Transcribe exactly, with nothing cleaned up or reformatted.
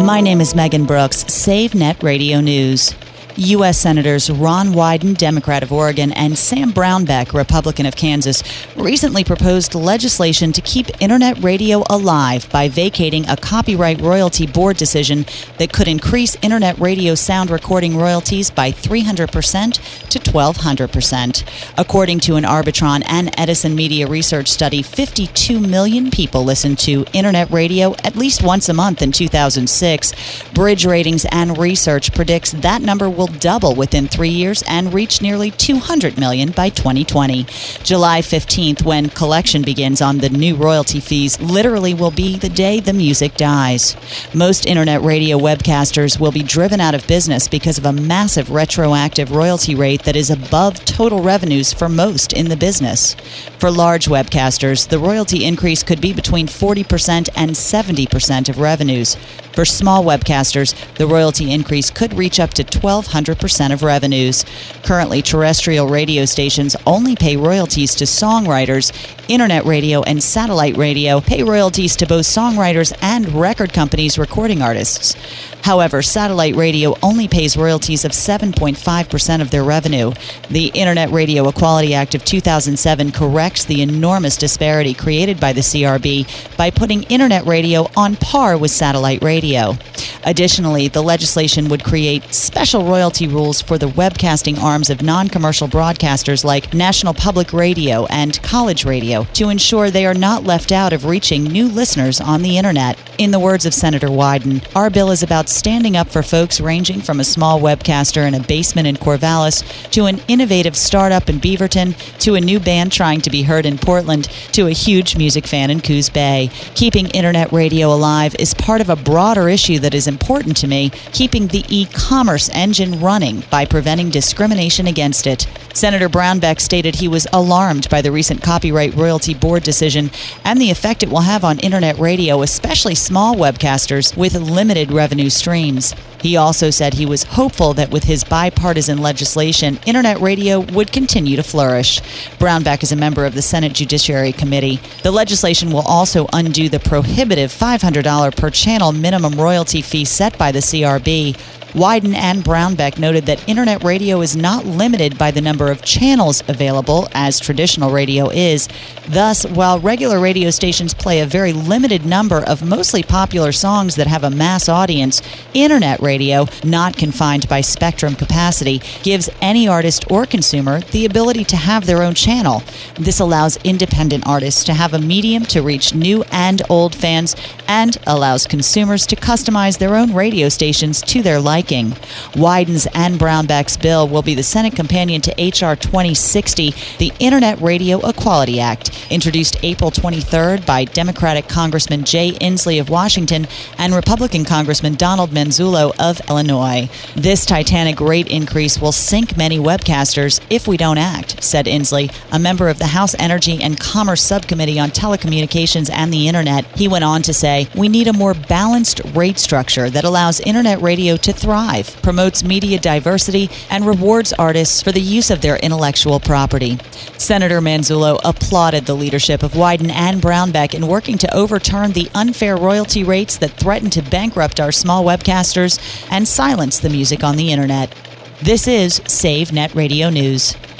My name is Megan Brooks, Save Net Radio News. U S Senators Ron Wyden, Democrat of Oregon, and Sam Brownback, Republican of Kansas, recently proposed legislation to keep Internet radio alive by vacating a copyright royalty board decision that could increase Internet radio sound recording royalties by three hundred percent to twelve hundred percent. According to an Arbitron and Edison Media Research study, fifty-two million people listened to Internet radio at least once a month in two thousand six. Bridge Ratings and Research predicts that number will double within three years and reach nearly two hundred million by twenty twenty. July fifteenth, when collection begins on the new royalty fees, literally will be the day the music dies. Most internet radio webcasters will be driven out of business because of a massive retroactive royalty rate that is above total revenues for most in the business. For large webcasters, the royalty increase could be between forty percent and seventy percent of revenues. For small webcasters, the royalty increase could reach up to twelve hundred percent of revenues. Currently, terrestrial radio stations only pay royalties to songwriters. Internet radio and satellite radio pay royalties to both songwriters and record companies recording artists. However, satellite radio only pays royalties of seven point five percent of their revenue. The Internet Radio Equality Act of two thousand seven corrects the enormous disparity created by the C R B by putting Internet radio on par with satellite radio. Additionally, the legislation would create special royalty rules for the webcasting arms of non-commercial broadcasters like National Public Radio and College Radio to ensure they are not left out of reaching new listeners on the Internet. In the words of Senator Wyden, our bill is about standing up for folks ranging from a small webcaster in a basement in Corvallis to an innovative startup in Beaverton to a new band trying to be heard in Portland to a huge music fan in Coos Bay. Keeping Internet radio alive is part of a broader issue that is important to me, keeping the e-commerce engine running by preventing discrimination against it. Senator Brownback stated he was alarmed by the recent Copyright Royalty Board decision and the effect it will have on Internet radio, especially small webcasters with limited revenue streams. He also said he was hopeful that with his bipartisan legislation, Internet radio would continue to flourish. Brownback is a member of the Senate Judiciary Committee. The legislation will also undo the prohibitive five hundred dollars per channel minimum royalty fee set by the C R B. Wyden and Brownback noted that Internet radio is not limited by the number of channels available, as traditional radio is. Thus, while regular radio stations play a very limited number of mostly popular songs that have a mass audience, Internet radio, not confined by spectrum capacity, gives any artist or consumer the ability to have their own channel. This allows independent artists to have a medium to reach new and old fans and allows consumers to customize their own radio stations to their liking. Wyden's and Brownback's bill will be the Senate companion to H R twenty sixty, the Internet Radio Equality Act, introduced April twenty-third by Democratic Congressman Jay Inslee of Washington and Republican Congressman Donald Manzullo of Illinois. This titanic rate increase will sink many webcasters if we don't act, said Inslee, a member of the House Energy and Commerce Subcommittee on Telecommunications and the Internet. He went on to say, "We need a more balanced rate structure that allows Internet radio to thrive, promotes media diversity, and rewards artists for the use of their intellectual property." Senator Manzullo applauded the leadership of Wyden and Brownback in working to overturn the unfair royalty rates that threaten to bankrupt our small webcasters and silence the music on the Internet. This is Save Net Radio News.